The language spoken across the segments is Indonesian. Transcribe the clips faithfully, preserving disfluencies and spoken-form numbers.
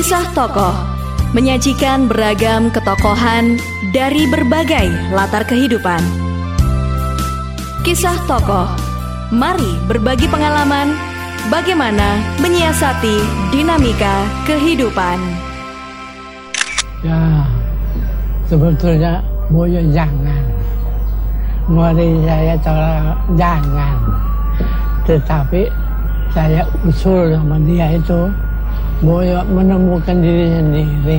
Kisah Tokoh menyajikan beragam ketokohan dari berbagai latar kehidupan. Kisah Tokoh, mari berbagi pengalaman bagaimana menyiasati dinamika kehidupan. Ya, sebetulnya Boyo jangan. Mari saya tolak jangan. Tetapi saya usul sama dia itu, Boyo menemukan diri sendiri.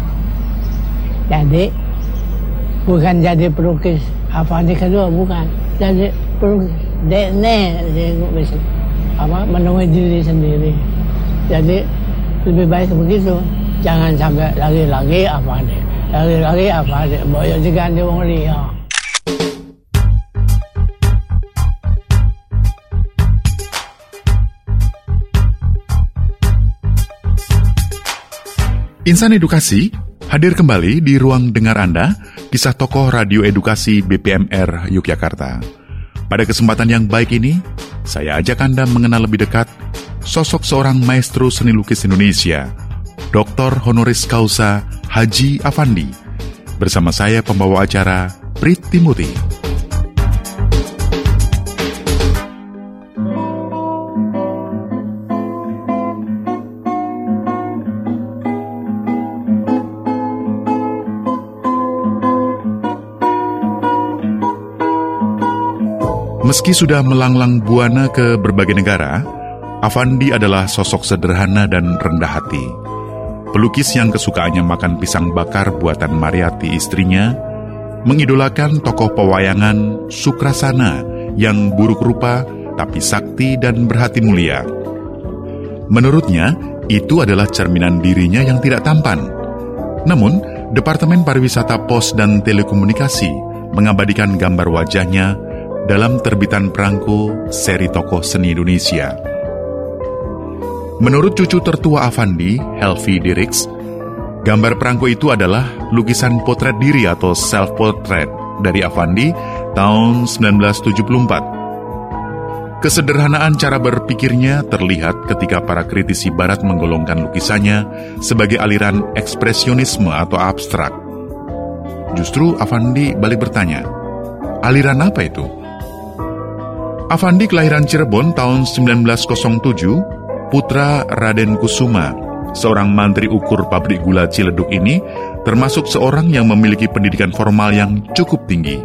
Jadi bukan jadi pelukis apa di kedua, bukan jadi pelukis dene apa menemui diri sendiri. Jadi lebih baik begitu. Jangan sampai lagi-lagi apa deh, lagi-lagi apa deh, Boyo diganti wong liya. Insan Edukasi hadir kembali di ruang dengar Anda, Kisah Tokoh Radio Edukasi B P M R Yogyakarta. Pada kesempatan yang baik ini, saya ajak Anda mengenal lebih dekat sosok seorang maestro seni lukis Indonesia, Doktor Honoris Causa Haji Afandi. Bersama saya pembawa acara, Prit Timothy. Meski sudah melanglang buana ke berbagai negara, Afandi adalah sosok sederhana dan rendah hati. Pelukis yang kesukaannya makan pisang bakar buatan Mariati istrinya, mengidolakan tokoh pewayangan Sukrasana yang buruk rupa tapi sakti dan berhati mulia. Menurutnya, itu adalah cerminan dirinya yang tidak tampan. Namun, Departemen Pariwisata Pos dan Telekomunikasi mengabadikan gambar wajahnya dalam terbitan perangko seri tokoh seni Indonesia. Menurut cucu tertua Afandi, Helvi Dirix, gambar perangko itu adalah lukisan potret diri atau self-portrait dari Afandi tahun sembilan belas tujuh puluh empat. Kesederhanaan cara berpikirnya terlihat ketika para kritisi barat menggolongkan lukisannya sebagai aliran ekspresionisme atau abstrak. Justru Afandi balik bertanya, aliran apa itu? Afandi kelahiran Cirebon tahun sembilan belas nol tujuh, putra Raden Kusuma, seorang mantri ukur pabrik gula Ciledug ini, termasuk seorang yang memiliki pendidikan formal yang cukup tinggi.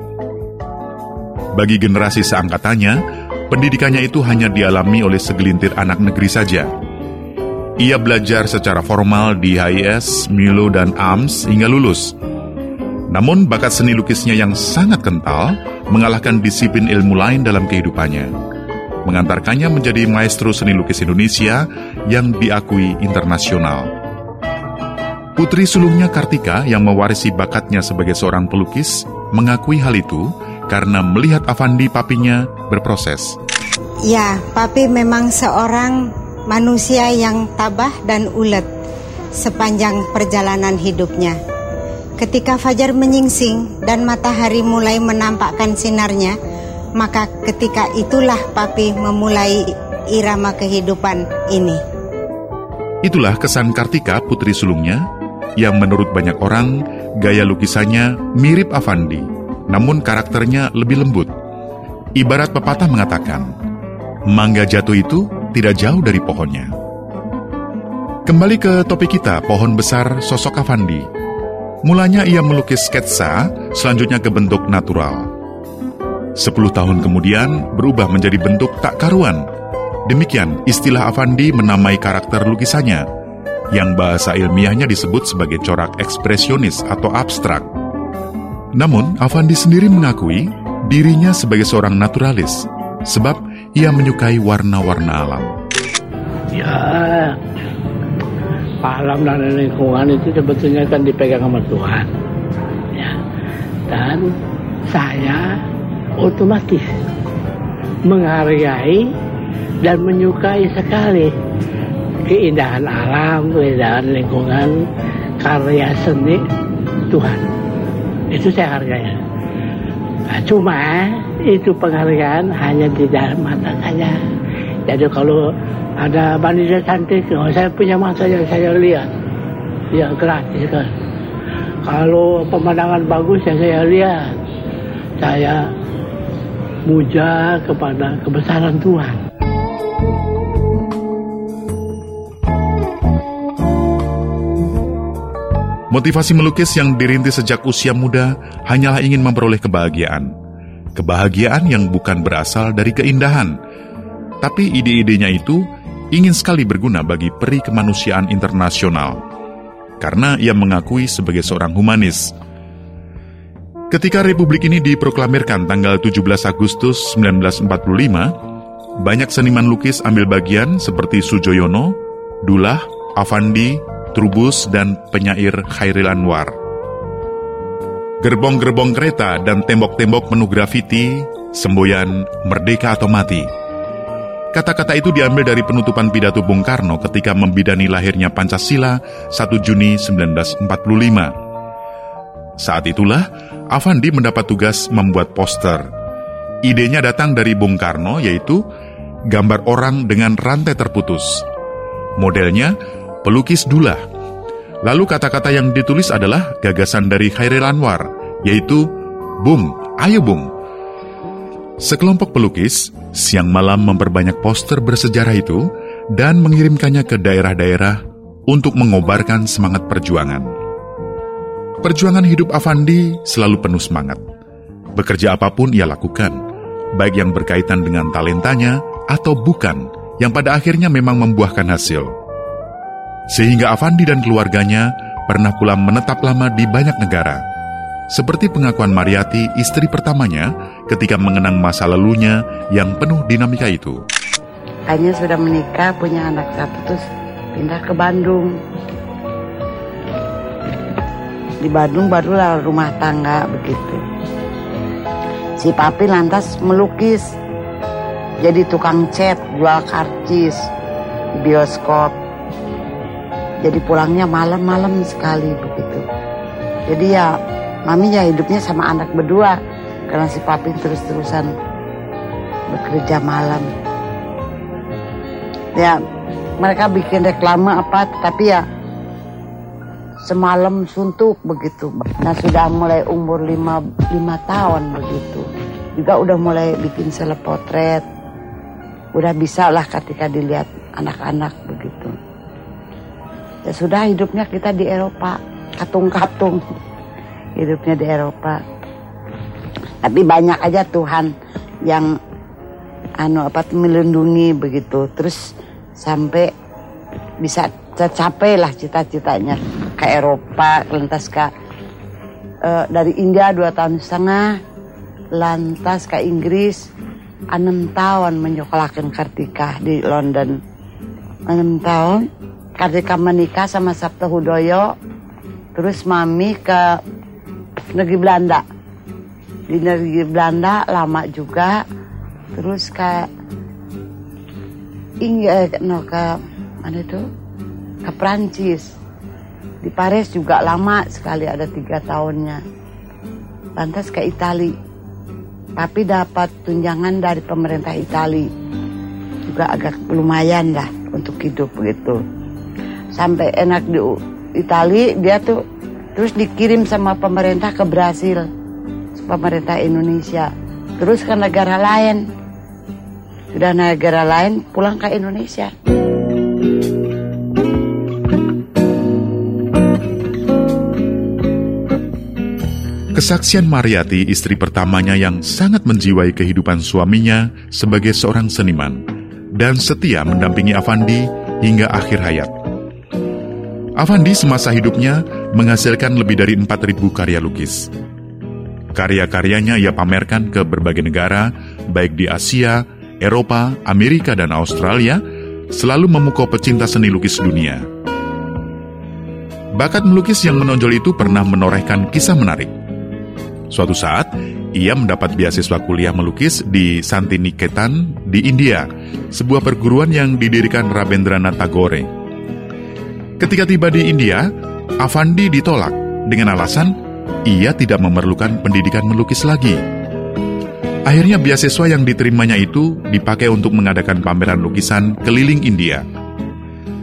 Bagi generasi seangkatannya, pendidikannya itu hanya dialami oleh segelintir anak negeri saja. Ia belajar secara formal di H I S, Milo, dan A M S hingga lulus. Namun bakat seni lukisnya yang sangat kental mengalahkan disiplin ilmu lain dalam kehidupannya, mengantarkannya menjadi maestro seni lukis Indonesia yang diakui internasional. Putri sulungnya Kartika yang mewarisi bakatnya sebagai seorang pelukis mengakui hal itu karena melihat Afandi papinya berproses. Ya, papi memang seorang manusia yang tabah dan ulet sepanjang perjalanan hidupnya. Ketika fajar menyingsing dan matahari mulai menampakkan sinarnya, maka ketika itulah papi memulai irama kehidupan ini. Itulah kesan Kartika, putri sulungnya, yang menurut banyak orang, gaya lukisannya mirip Afandi, namun karakternya lebih lembut. Ibarat pepatah mengatakan, mangga jatuh itu tidak jauh dari pohonnya. Kembali ke topik kita, pohon besar sosok Afandi. Mulanya ia melukis sketsa, selanjutnya ke bentuk natural. Sepuluh tahun kemudian berubah menjadi bentuk tak karuan. Demikian istilah Afandi menamai karakter lukisannya, yang bahasa ilmiahnya disebut sebagai corak ekspresionis atau abstrak. Namun, Afandi sendiri mengakui dirinya sebagai seorang naturalis, sebab ia menyukai warna-warna alam. Ya, alam dan lingkungan itu sebetulnya kan dipegang sama Tuhan, ya. Dan saya otomatis menghargai dan menyukai sekali keindahan alam, keindahan lingkungan, karya seni Tuhan. Itu saya hargai. Nah, cuma itu penghargaan hanya di dalam mata saya. Jadi kalau ada wanita cantik, oh, saya punya mata yang saya lihat. Ya gratis kan. Kalau pemandangan bagus ya saya lihat. Saya muja kepada kebesaran Tuhan. Motivasi melukis yang dirintis sejak usia muda hanyalah ingin memperoleh kebahagiaan. Kebahagiaan yang bukan berasal dari keindahan, tapi ide-idenya itu ingin sekali berguna bagi peri kemanusiaan internasional, karena ia mengakui sebagai seorang humanis. Ketika Republik ini diproklamirkan tanggal tujuh belas Agustus seribu sembilan ratus empat puluh lima, banyak seniman lukis ambil bagian seperti Sujoyono, Dullah, Afandi, Trubus, dan penyair Khairil Anwar. Gerbong-gerbong kereta dan tembok-tembok penuh grafiti, semboyan merdeka atau mati. Kata-kata itu diambil dari penutupan pidato Bung Karno ketika membidani lahirnya Pancasila satu Juni seribu sembilan ratus empat puluh lima. Saat itulah, Afandi mendapat tugas membuat poster. Idenya datang dari Bung Karno, yaitu gambar orang dengan rantai terputus. Modelnya pelukis Dullah. Lalu kata-kata yang ditulis adalah gagasan dari Khairil Anwar, yaitu Bung, ayo Bung. Sekelompok pelukis siang malam memperbanyak poster bersejarah itu dan mengirimkannya ke daerah-daerah untuk mengobarkan semangat perjuangan. Perjuangan hidup Afandi selalu penuh semangat. Bekerja apapun ia lakukan, baik yang berkaitan dengan talentanya atau bukan, yang pada akhirnya memang membuahkan hasil. Sehingga Afandi dan keluarganya pernah pula menetap lama di banyak negara. Seperti pengakuan Mariati, istri pertamanya, ketika mengenang masa lalunya yang penuh dinamika itu. Hanya sudah menikah, punya anak satu, terus pindah ke Bandung. Di Bandung barulah rumah tangga begitu. Si papi lantas melukis, jadi tukang cat, jual karcis di bioskop. Jadi pulangnya malam-malam sekali begitu. Jadi ya mami ya hidupnya sama anak berdua, karena si papi terus-terusan bekerja malam. Ya mereka bikin reklame apa, tapi ya semalam suntuk begitu. Nah sudah mulai umur lima, lima tahun begitu. Juga udah mulai bikin seleb potret. Udah bisa lah ketika dilihat anak-anak begitu. Ya sudah hidupnya kita di Eropa. Katung-katung. Hidupnya di Eropa. Tapi banyak aja Tuhan yang anu apa melindungi begitu. Terus sampai bisa tercapai lah cita-citanya ke Eropa, lantas ke uh, dari India dua tahun setengah, lantas ke Inggris enam tahun menyokolakan Kartika di London. Enam tahun Kartika menikah sama Sabta Hudoyo, terus mami ke negeri Belanda. Di negeri Belanda lama juga, terus ke Inggris, no, ke mana itu? Ke Prancis. Di Paris juga lama sekali, ada tiga tahunnya. Lantas ke Itali. Tapi dapat tunjangan dari pemerintah Itali. Juga agak lumayan lah untuk hidup begitu. Sampai enak di Itali, dia tuh terus dikirim sama pemerintah ke Brasil. Pemerintah Indonesia. Terus ke negara lain. Sudah negara lain, pulang ke Indonesia. Kesaksian Mariati, istri pertamanya yang sangat menjiwai kehidupan suaminya sebagai seorang seniman dan setia mendampingi Afandi hingga akhir hayat. Afandi semasa hidupnya menghasilkan lebih dari empat ribu karya lukis. Karya-karyanya ia pamerkan ke berbagai negara, baik di Asia, Eropa, Amerika, dan Australia, selalu memukau pecinta seni lukis dunia. Bakat melukis yang menonjol itu pernah menorehkan kisah menarik. Suatu saat, ia mendapat beasiswa kuliah melukis di Santiniketan di India, sebuah perguruan yang didirikan Rabindranath Tagore. Ketika tiba di India, Afandi ditolak dengan alasan ia tidak memerlukan pendidikan melukis lagi. Akhirnya beasiswa yang diterimanya itu dipakai untuk mengadakan pameran lukisan keliling India.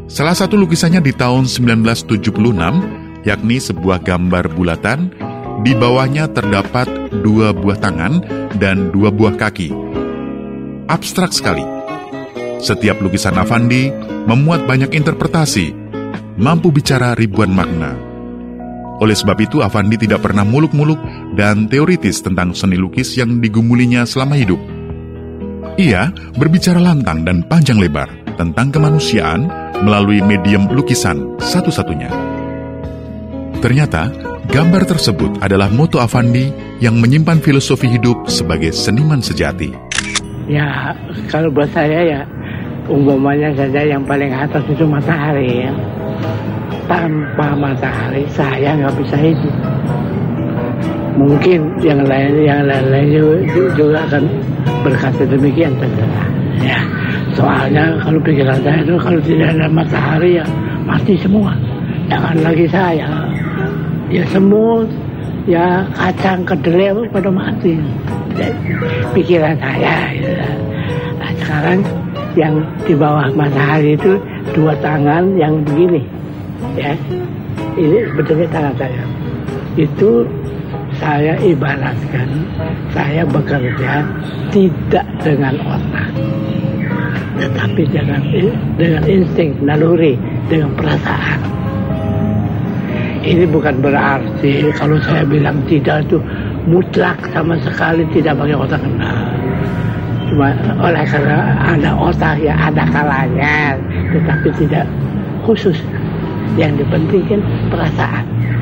Salah satu lukisannya di tahun sembilan belas tujuh puluh enam, yakni sebuah gambar bulatan, di bawahnya terdapat dua buah tangan dan dua buah kaki. Abstrak sekali. Setiap lukisan Affandi memuat banyak interpretasi, mampu bicara ribuan makna. Oleh sebab itu, Affandi tidak pernah muluk-muluk dan teoritis tentang seni lukis yang digumulinya selama hidup. Ia berbicara lantang dan panjang lebar tentang kemanusiaan melalui medium lukisan satu-satunya. Ternyata, gambar tersebut adalah moto Affandi yang menyimpan filosofi hidup sebagai seniman sejati. Ya, kalau buat saya ya, umpamanya saja yang paling atas itu matahari ya. Tanpa matahari saya nggak bisa hidup. Mungkin yang lain yang lain juga, juga akan berkata demikian terserah. Ya, soalnya kalau pikiran saya itu kalau tidak ada matahari ya mati semua. Jangan lagi saya, ya semut, ya kacang kedelai pada mati. Pikiran saya. Ya. Nah, sekarang yang di bawah matahari itu dua tangan yang begini, ya. Ini sebetulnya tangan saya. Itu saya ibaratkan saya bekerja tidak dengan otak, tetapi dengan dengan insting, naluri, dengan perasaan. Ini bukan berarti kalau saya bilang tidak itu mutlak sama sekali tidak pakai otak. Nah, cuma oleh karena ada otak ya ada kalanya, tetapi tidak khusus. Yang dipentingkan perasaan.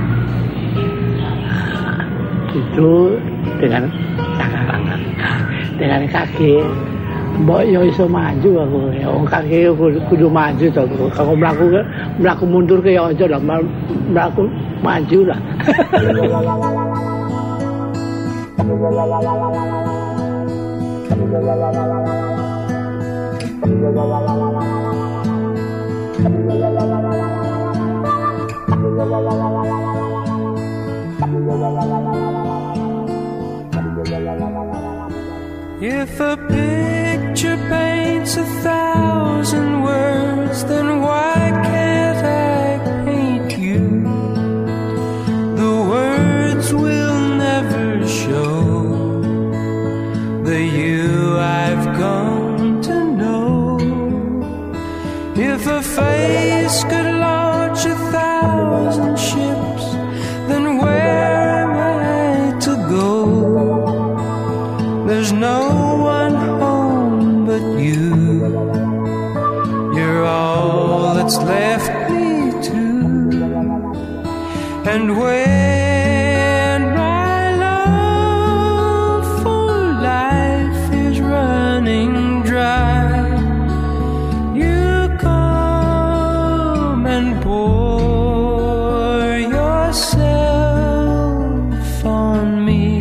Nah, itu dengan tangan, nah, dengan kaki. Mbok yo iso maju aku. Ya kaki kudu, kudu maju to. Kalau mlaku mlaku mundur ke ya aja lah, mlaku maju lah. If a picture paints a thousand words, then why can't I paint you? The words will never show the you I've come to know. If a face could launch a thousand ships, then where am I to go? There's no one home but you. You're all that's left me to. And when my love for life is running dry, you come and pour yourself on me.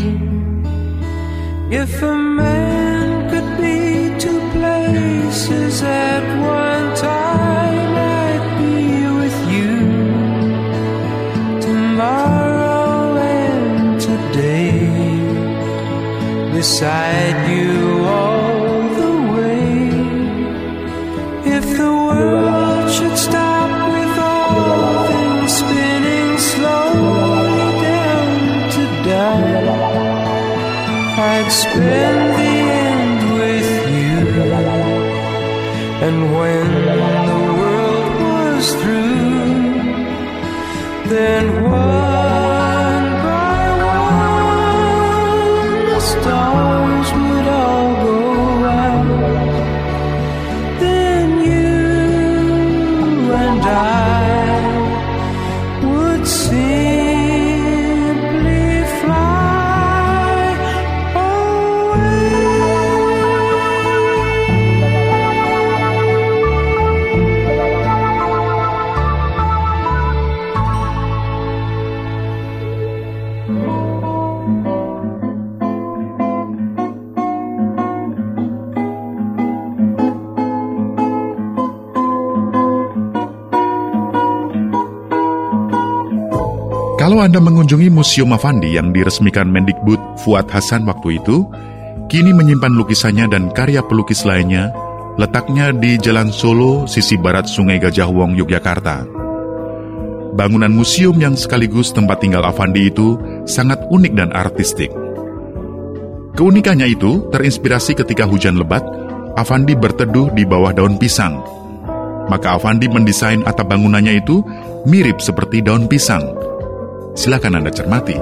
If a man could be two places at one time, I'd be with you tomorrow and today, beside you all the way. If the world should stop with all things spinning slowly down to die, I'd spend the end with you. And when the world was through, then one by one the stars would all go out. Then you and I would simply fly away. Kalau Anda mengunjungi Museum Affandi yang diresmikan Mendikbud Fuad Hasan waktu itu, kini menyimpan lukisannya dan karya pelukis lainnya letaknya di Jalan Solo, sisi barat Sungai Gajah Wong, Yogyakarta. Bangunan museum yang sekaligus tempat tinggal Afandi itu sangat unik dan artistik. Keunikannya itu terinspirasi ketika hujan lebat, Afandi berteduh di bawah daun pisang. Maka Afandi mendesain atap bangunannya itu mirip seperti daun pisang. Silakan Anda cermati.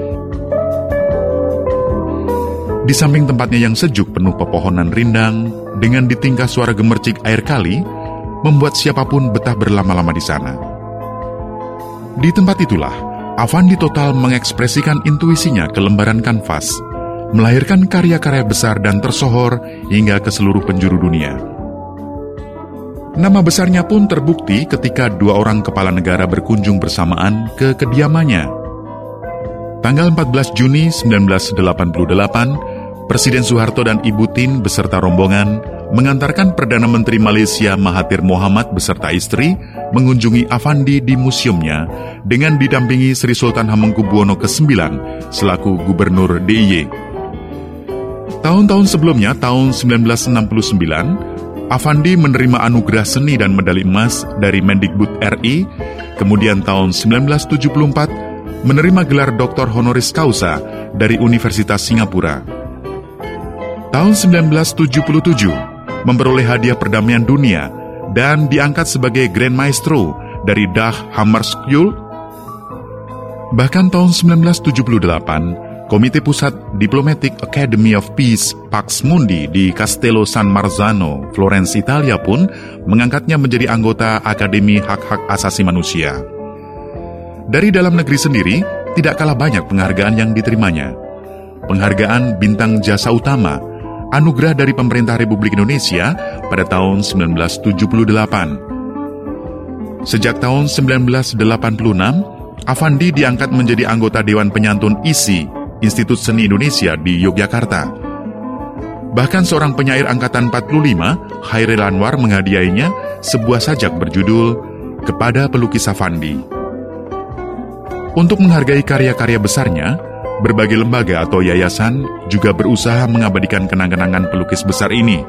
Di samping tempatnya yang sejuk penuh pepohonan rindang, dengan ditingkah suara gemercik air kali, membuat siapapun betah berlama-lama di sana. Di tempat itulah, Afandi total mengekspresikan intuisinya ke lembaran kanvas, melahirkan karya-karya besar dan tersohor hingga ke seluruh penjuru dunia. Nama besarnya pun terbukti ketika dua orang kepala negara berkunjung bersamaan ke kediamannya. Tanggal empat belas Juni seribu sembilan ratus delapan puluh delapan, Presiden Soeharto dan Ibu Tien beserta rombongan mengantarkan Perdana Menteri Malaysia Mahathir Mohamad beserta istri mengunjungi Afandi di museumnya dengan didampingi Sri Sultan Hamengkubuwono kesembilan selaku Gubernur D I Y. Tahun-tahun sebelumnya, tahun seribu sembilan ratus enam puluh sembilan, Afandi menerima anugerah seni dan medali emas dari Mendikbud R I, kemudian tahun seribu sembilan ratus tujuh puluh empat menerima gelar doktor honoris causa dari Universitas Singapura. Tahun seribu sembilan ratus tujuh puluh tujuh, memperoleh hadiah perdamaian dunia dan diangkat sebagai Grand Maestro dari Dag Hammarskjöld. Bahkan tahun seribu sembilan ratus tujuh puluh delapan, Komite Pusat Diplomatic Academy of Peace Pax Mundi di Castello San Marzano, Florence, Italia pun mengangkatnya menjadi anggota Akademi Hak-Hak Asasi Manusia. Dari dalam negeri sendiri, tidak kalah banyak penghargaan yang diterimanya. Penghargaan Bintang Jasa Utama, anugerah dari Pemerintah Republik Indonesia pada tahun seribu sembilan ratus tujuh puluh delapan. Sejak tahun seribu sembilan ratus delapan puluh enam, Afandi diangkat menjadi anggota Dewan Penyantun I S I, Institut Seni Indonesia di Yogyakarta. Bahkan seorang penyair angkatan empat puluh lima, Hairil Anwar, menghadiahinya sebuah sajak berjudul Kepada Pelukis Afandi. Untuk menghargai karya-karya besarnya, berbagai lembaga atau yayasan juga berusaha mengabadikan kenang-kenangan pelukis besar ini.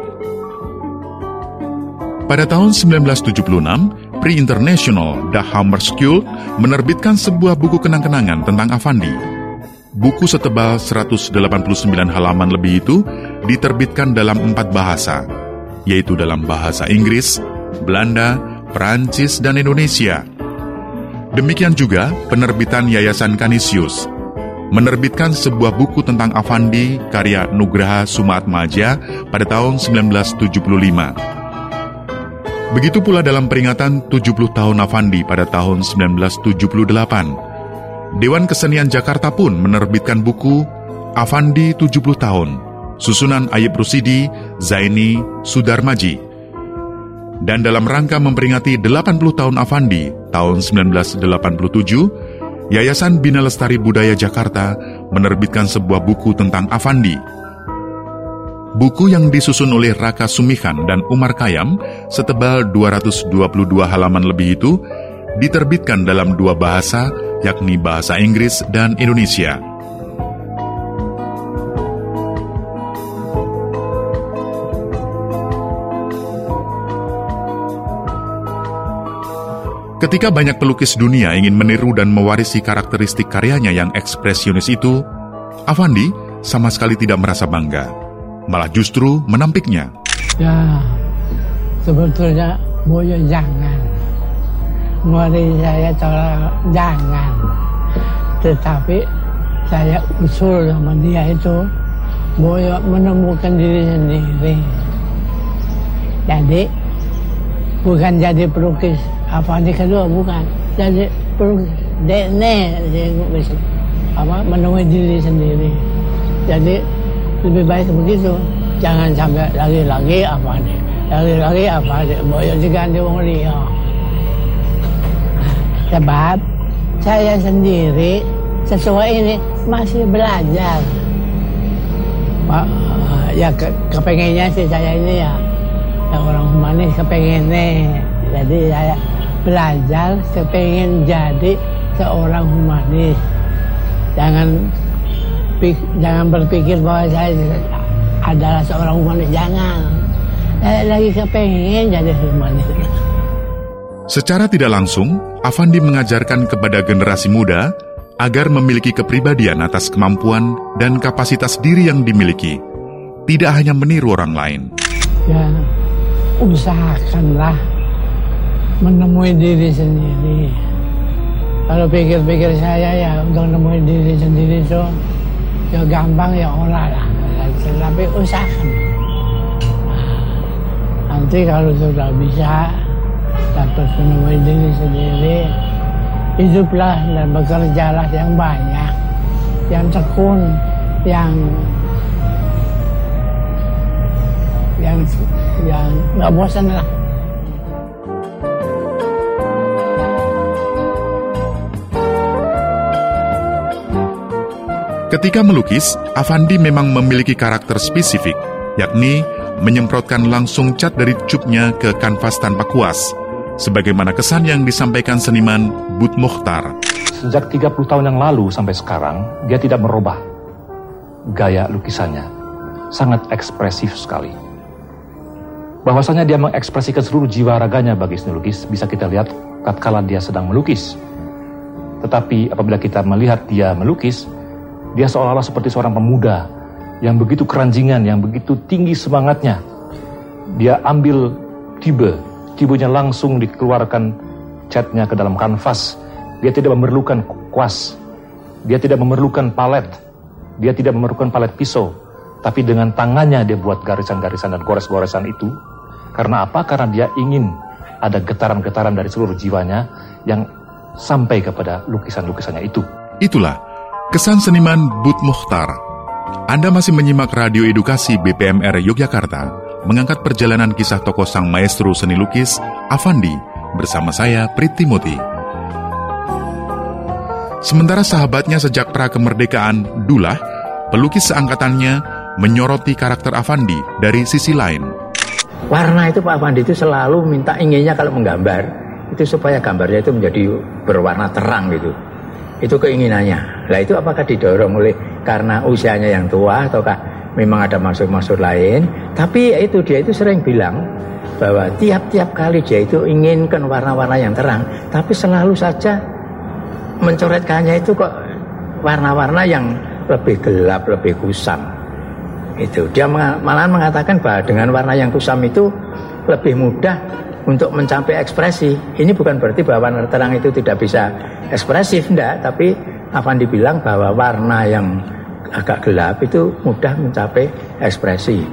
Pada tahun seribu sembilan ratus tujuh puluh enam, Prix International Dag Hammarskjöld menerbitkan sebuah buku kenang-kenangan tentang Afandi. Buku setebal seratus delapan puluh sembilan halaman lebih itu diterbitkan dalam empat bahasa, yaitu dalam bahasa Inggris, Belanda, Perancis, dan Indonesia. Demikian juga penerbitan Yayasan Canisius menerbitkan sebuah buku tentang Afandi karya Nugraha Sumaatmaja pada tahun seribu sembilan ratus tujuh puluh lima. Begitu pula dalam peringatan tujuh puluh tahun Afandi pada tahun seribu sembilan ratus tujuh puluh delapan. Dewan Kesenian Jakarta pun menerbitkan buku Afandi tujuh puluh tahun, susunan Ayub Rusidi, Zaini, Sudarmaji. Dan dalam rangka memperingati delapan puluh tahun Afandi tahun seribu sembilan ratus delapan puluh tujuh, Yayasan Bina Lestari Budaya Jakarta menerbitkan sebuah buku tentang Afandi. Buku yang disusun oleh Raka Sumihan dan Umar Khayyam setebal dua ratus dua puluh dua halaman lebih itu diterbitkan dalam dua bahasa, yakni bahasa Inggris dan Indonesia. Ketika banyak pelukis dunia ingin meniru dan mewarisi karakteristik karyanya yang ekspresionis itu, Afandi sama sekali tidak merasa bangga, malah justru menampiknya. Ya, sebetulnya Boyo jangan. Mulai saya tolak jangan. Tetapi saya usul sama dia itu, Boyo menemukan diri sendiri. Jadi, bukan jadi pelukis Afandi kedua, bukan. Jadi pelukis dekne, apa, menemui diri sendiri. Jadi lebih baik begitu. Jangan sampai lagi-lagi Afandi, lagi-lagi Afandi, Boyo diganti wong liya. Sebab saya sendiri sesuai ini masih belajar. Ya ke, kepengennya sih saya ini ya, ya orang humanis kepengennya. Jadi saya belajar, kepengen jadi seorang humanis. Jangan jangan berpikir bahwa saya adalah seorang humanis, jangan. Saya lagi kepengen jadi humanis. Secara tidak langsung, Afandi mengajarkan kepada generasi muda agar memiliki kepribadian atas kemampuan dan kapasitas diri yang dimiliki, tidak hanya meniru orang lain. Ya, usahakanlah menemui diri sendiri. Kalau pikir-pikir saya ya untuk menemui diri sendiri itu ya gampang ya olah lah, tapi usahakan. Nanti kalau sudah bisa dapat menemui diri sendiri, hiduplah dan bekerjalah yang banyak, yang tekun, yang yang yang nggak bosan lah. Ketika melukis, Afandi memang memiliki karakter spesifik, yakni menyemprotkan langsung cat dari cupnya ke kanvas tanpa kuas, sebagaimana kesan yang disampaikan seniman Bud Mokhtar. Sejak tiga puluh tahun yang lalu sampai sekarang, dia tidak merubah gaya lukisannya. Sangat ekspresif sekali. Bahwasanya dia mengekspresikan seluruh jiwa raganya bagi seni lukis, bisa kita lihat tatkala dia sedang melukis. Tetapi apabila kita melihat dia melukis, dia seolah-olah seperti seorang pemuda yang begitu keranjingan, yang begitu tinggi semangatnya. Dia ambil tibe, tibenya langsung dikeluarkan catnya ke dalam kanvas. Dia tidak memerlukan kuas, dia tidak memerlukan palet, dia tidak memerlukan palet pisau, tapi dengan tangannya dia buat garisan-garisan dan gores-goresan itu. Karena apa? Karena dia ingin ada getaran-getaran dari seluruh jiwanya yang sampai kepada lukisan-lukisannya itu. Itulah kesan seniman Bud Mokhtar. Anda masih menyimak Radio Edukasi B P M R Yogyakarta, mengangkat perjalanan kisah tokoh sang maestro seni lukis, Afandi, bersama saya, Priti Moti. Sementara sahabatnya sejak pra-kemerdekaan, Dullah, pelukis seangkatannya, menyoroti karakter Afandi dari sisi lain. Warna itu Pak Afandi itu selalu minta inginnya kalau menggambar, itu supaya gambarnya itu menjadi berwarna terang gitu. Itu keinginannya. Nah itu apakah didorong oleh karena usianya yang tua ataukah memang ada maksud-maksud lain? Tapi itu dia itu sering bilang bahwa tiap-tiap kali dia itu inginkan warna-warna yang terang, tapi selalu saja mencoretkannya itu kok warna-warna yang lebih gelap, lebih kusam. Itu dia malahan mengatakan bahwa dengan warna yang kusam itu lebih mudah untuk mencapai ekspresi. Ini bukan berarti bahwa warna terang itu tidak bisa ekspresif, enggak, tapi Afandi bilang bahwa warna yang agak gelap itu mudah mencapai ekspresi.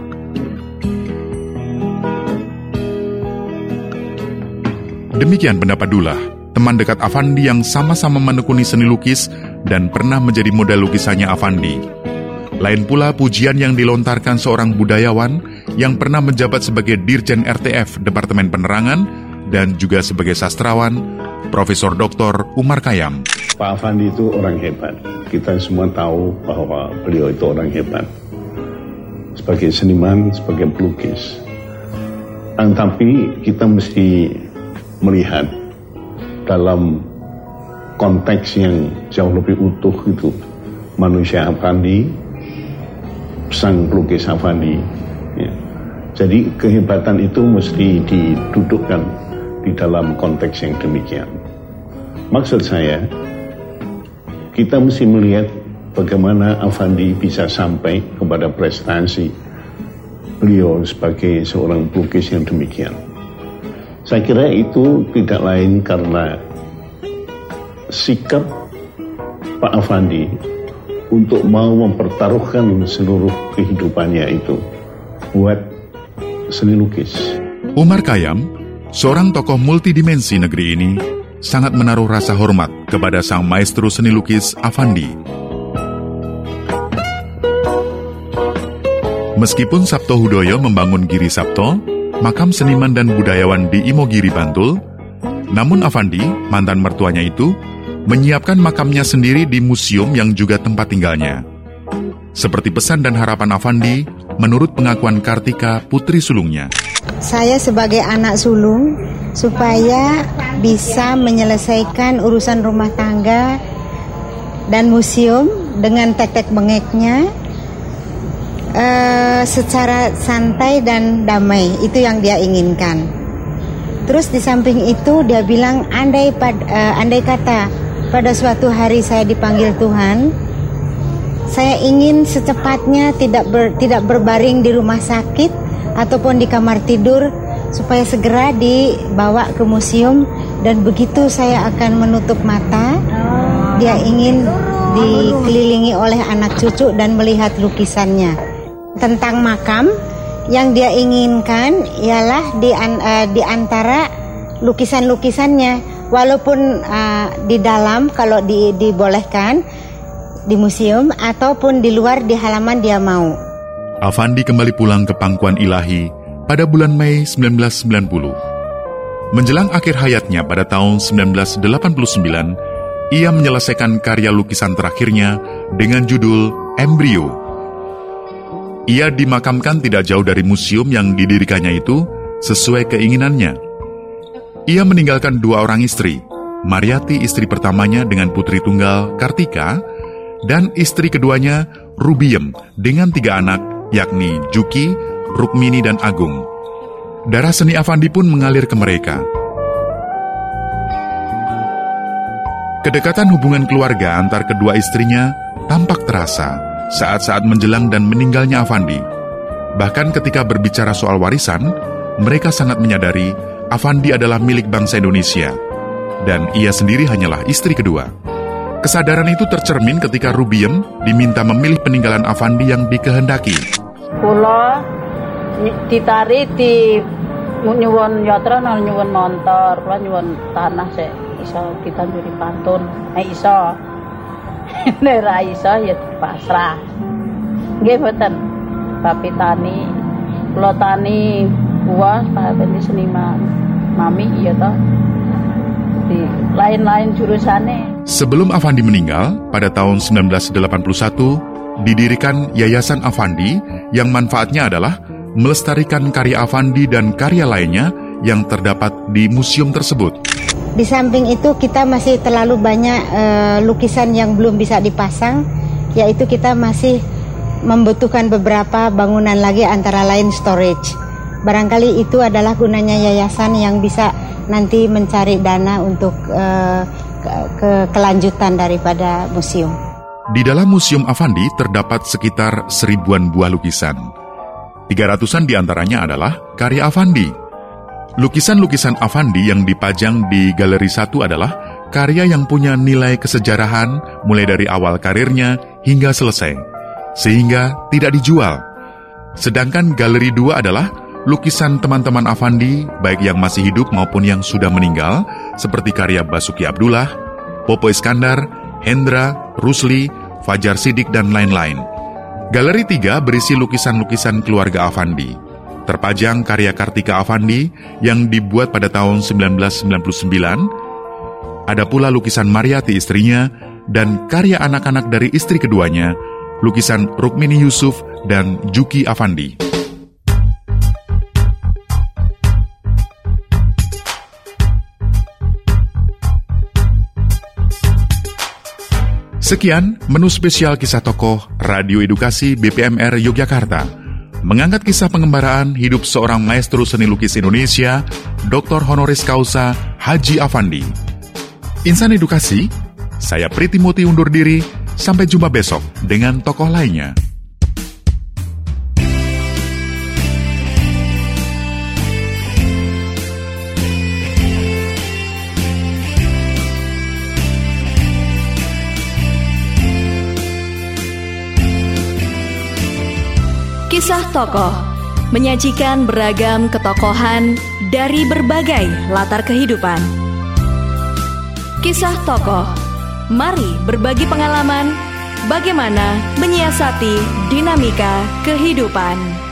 Demikian pendapat Dullah, teman dekat Afandi yang sama-sama menekuni seni lukis dan pernah menjadi model lukisannya Afandi. Lain pula pujian yang dilontarkan seorang budayawan yang pernah menjabat sebagai Dirjen R T F Departemen Penerangan dan juga sebagai sastrawan, Profesor Doktor Umar Khayyam. Pak Afandi itu orang hebat. Kita semua tahu bahwa beliau itu orang hebat. Sebagai seniman, sebagai pelukis. Dan, tapi kita mesti melihat dalam konteks yang jauh lebih utuh itu. Manusia Afandi, sang pelukis Afandi. Ya. Jadi kehebatan itu mesti didudukkan di dalam konteks yang demikian. Maksud saya, kita mesti melihat bagaimana Afandi bisa sampai kepada prestasi beliau sebagai seorang pelukis yang demikian. Saya kira itu tidak lain karena sikap Pak Afandi untuk mau mempertaruhkan seluruh kehidupannya itu buat seni lukis. Umar Khayyam, seorang tokoh multidimensi negeri ini, sangat menaruh rasa hormat kepada sang maestro seni lukis Afandi. Meskipun Sabto Hudoyo membangun Giri Sabto, makam seniman dan budayawan di Imogiri, Bantul, namun Afandi, mantan mertuanya itu, menyiapkan makamnya sendiri di museum yang juga tempat tinggalnya. Seperti pesan dan harapan Afandi, menurut pengakuan Kartika, putri sulungnya. Saya sebagai anak sulung, supaya bisa menyelesaikan urusan rumah tangga dan museum dengan tek-tek bengeknya, uh, secara santai dan damai, itu yang dia inginkan. Terus di samping itu dia bilang, andai pad, uh, andai kata pada suatu hari saya dipanggil Tuhan, saya ingin secepatnya tidak ber, tidak berbaring di rumah sakit ataupun di kamar tidur, supaya segera dibawa ke museum, dan begitu saya akan menutup mata, dia ingin dikelilingi oleh anak cucu dan melihat lukisannya. Tentang makam, yang dia inginkan ialah di, uh, di antara lukisan-lukisannya, walaupun uh, di dalam kalau di, dibolehkan di museum ataupun di luar di halaman dia mau. Afandi kembali pulang ke pangkuan ilahi pada bulan Mei sembilan belas sembilan puluh. Menjelang akhir hayatnya pada tahun sembilan belas delapan puluh sembilan, ia menyelesaikan karya lukisan terakhirnya dengan judul Embrio. Ia dimakamkan tidak jauh dari museum yang didirikannya itu sesuai keinginannya. Ia meninggalkan dua orang istri, Mariati istri pertamanya dengan putri tunggal Kartika, dan istri keduanya Rubiem dengan tiga anak, yakni Juki, Rukmini, dan Agung. Darah seni Afandi pun mengalir ke mereka. Kedekatan hubungan keluarga antar kedua istrinya tampak terasa saat-saat menjelang dan meninggalnya Afandi. Bahkan ketika berbicara soal warisan, mereka sangat menyadari Afandi adalah milik bangsa Indonesia, dan ia sendiri hanyalah istri kedua. Kesadaran itu tercermin ketika Rubiem diminta memilih peninggalan Afandi yang dikehendaki. Kula ditarik di nyuwun yatra nang nyuwun montor, kula nyuwun tanah sik iso ditanjuri pantun. Eh iso. Nek ra iso ya pasrah. Nggih mboten. Tapi tani, kula tani buah paten seniman. Mami iya toh. Di lain-lain jurusane. Sebelum Afandi meninggal pada tahun sembilan belas delapan puluh satu, didirikan Yayasan Afandi yang manfaatnya adalah melestarikan karya Afandi dan karya lainnya yang terdapat di museum tersebut. Di samping itu kita masih terlalu banyak uh, lukisan yang belum bisa dipasang, yaitu kita masih membutuhkan beberapa bangunan lagi, antara lain storage. Barangkali itu adalah gunanya yayasan yang bisa nanti mencari dana untuk uh, ke, ke kelanjutan daripada museum. Di dalam Museum Afandi terdapat sekitar seribuan buah lukisan. Tiga ratusan diantaranya adalah karya Afandi. Lukisan-lukisan Afandi yang dipajang di Galeri satu adalah karya yang punya nilai kesejarahan mulai dari awal karirnya hingga selesai, sehingga tidak dijual. Sedangkan Galeri dua adalah lukisan teman-teman Afandi, baik yang masih hidup maupun yang sudah meninggal, seperti karya Basuki Abdullah, Popo Iskandar, Hendra, Rusli, Fajar Sidik, dan lain-lain. Galeri tiga berisi lukisan-lukisan keluarga Afandi. Terpajang karya Kartika Afandi yang dibuat pada tahun sembilan belas sembilan puluh sembilan. Ada pula lukisan Mariati istrinya dan karya anak-anak dari istri keduanya, lukisan Rukmini Yusuf dan Juki Afandi. Sekian menu spesial kisah tokoh Radio Edukasi B P M R Yogyakarta. Mengangkat kisah pengembaraan hidup seorang maestro seni lukis Indonesia, Doktor Honoris Causa Haji Afandi. Insan Edukasi, saya Priti Muti undur diri, sampai jumpa besok dengan tokoh lainnya. Kisah Tokoh menyajikan beragam ketokohan dari berbagai latar kehidupan. Kisah Tokoh, mari berbagi pengalaman bagaimana menyiasati dinamika kehidupan.